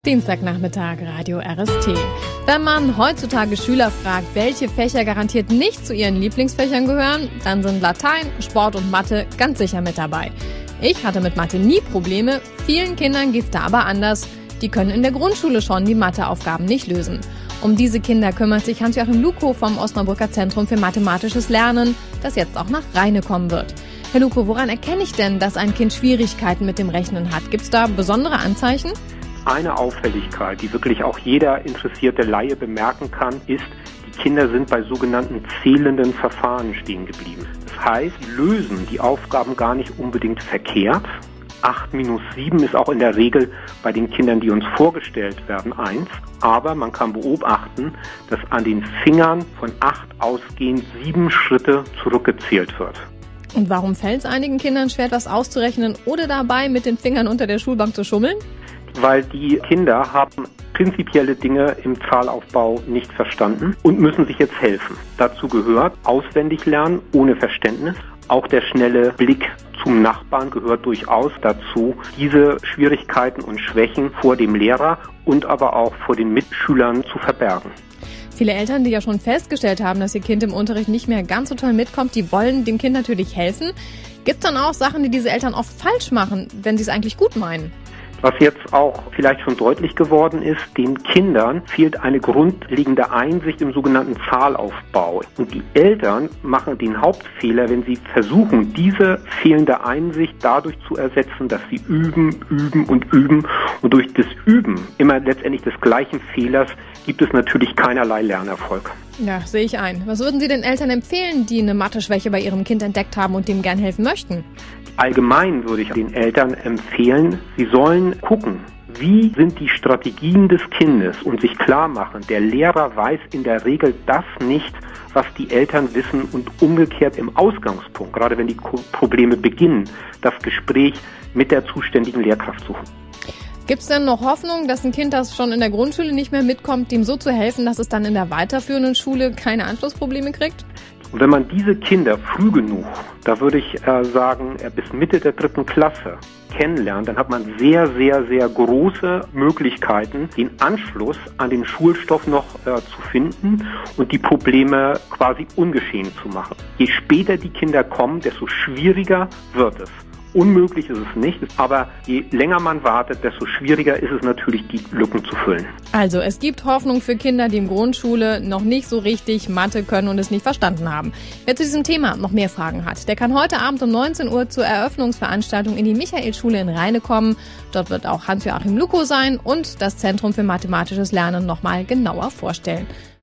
Dienstagnachmittag, Radio RST. Wenn man heutzutage Schüler fragt, welche Fächer garantiert nicht zu ihren Lieblingsfächern gehören, dann sind Latein, Sport und Mathe ganz sicher mit dabei. Ich hatte mit Mathe nie Probleme, vielen Kindern geht's da aber anders. Die können in der Grundschule schon die Matheaufgaben nicht lösen. Um diese Kinder kümmert sich Hans-Joachim Lukow vom Osnabrücker Zentrum für mathematisches Lernen, das jetzt auch nach Rheine kommen wird. Herr Lukow, woran erkenne ich denn, dass ein Kind Schwierigkeiten mit dem Rechnen hat? Gibt's da besondere Anzeichen? Eine Auffälligkeit, die wirklich auch jeder interessierte Laie bemerken kann, ist, die Kinder sind bei sogenannten zählenden Verfahren stehen geblieben. Das heißt, sie lösen die Aufgaben gar nicht unbedingt verkehrt. 8 minus 7 ist auch in der Regel bei den Kindern, die uns vorgestellt werden, 1. Aber man kann beobachten, dass an den Fingern von 8 ausgehend 7 Schritte zurückgezählt wird. Und warum fällt es einigen Kindern schwer, etwas auszurechnen oder dabei mit den Fingern unter der Schulbank zu schummeln? Weil die Kinder haben prinzipielle Dinge im Zahlaufbau nicht verstanden und müssen sich jetzt helfen. Dazu gehört auswendig lernen ohne Verständnis. Auch der schnelle Blick zum Nachbarn gehört durchaus dazu, diese Schwierigkeiten und Schwächen vor dem Lehrer und aber auch vor den Mitschülern zu verbergen. Viele Eltern, die ja schon festgestellt haben, dass ihr Kind im Unterricht nicht mehr ganz so toll mitkommt, die wollen dem Kind natürlich helfen. Gibt es dann auch Sachen, die diese Eltern oft falsch machen, wenn sie es eigentlich gut meinen? Was jetzt auch vielleicht schon deutlich geworden ist, den Kindern fehlt eine grundlegende Einsicht im sogenannten Zahlaufbau. Und die Eltern machen den Hauptfehler, wenn sie versuchen, diese fehlende Einsicht dadurch zu ersetzen, dass sie üben. Und durch das Üben immer letztendlich des gleichen Fehlers gibt es natürlich keinerlei Lernerfolg. Ja, sehe ich ein. Was würden Sie den Eltern empfehlen, die eine Mathe-Schwäche bei ihrem Kind entdeckt haben und dem gern helfen möchten? Allgemein würde ich den Eltern empfehlen, sie sollen gucken, wie sind die Strategien des Kindes und sich klar machen, der Lehrer weiß in der Regel das nicht, was die Eltern wissen und umgekehrt im Ausgangspunkt, gerade wenn die Probleme beginnen, das Gespräch mit der zuständigen Lehrkraft suchen. Gibt es denn noch Hoffnung, dass ein Kind, das schon in der Grundschule nicht mehr mitkommt, dem so zu helfen, dass es dann in der weiterführenden Schule keine Anschlussprobleme kriegt? Und wenn man diese Kinder früh genug, da würde ich sagen, bis Mitte der 3. Klasse kennenlernt, dann hat man sehr, sehr, sehr große Möglichkeiten, den Anschluss an den Schulstoff noch zu finden und die Probleme quasi ungeschehen zu machen. Je später die Kinder kommen, desto schwieriger wird es. Unmöglich ist es nicht, aber je länger man wartet, desto schwieriger ist es natürlich, die Lücken zu füllen. Also es gibt Hoffnung für Kinder, die in Grundschule noch nicht so richtig Mathe können und es nicht verstanden haben. Wer zu diesem Thema noch mehr Fragen hat, der kann heute Abend um 19 Uhr zur Eröffnungsveranstaltung in die Michaelschule in Rheine kommen. Dort wird auch Hans-Joachim Lukow sein und das Zentrum für mathematisches Lernen nochmal genauer vorstellen.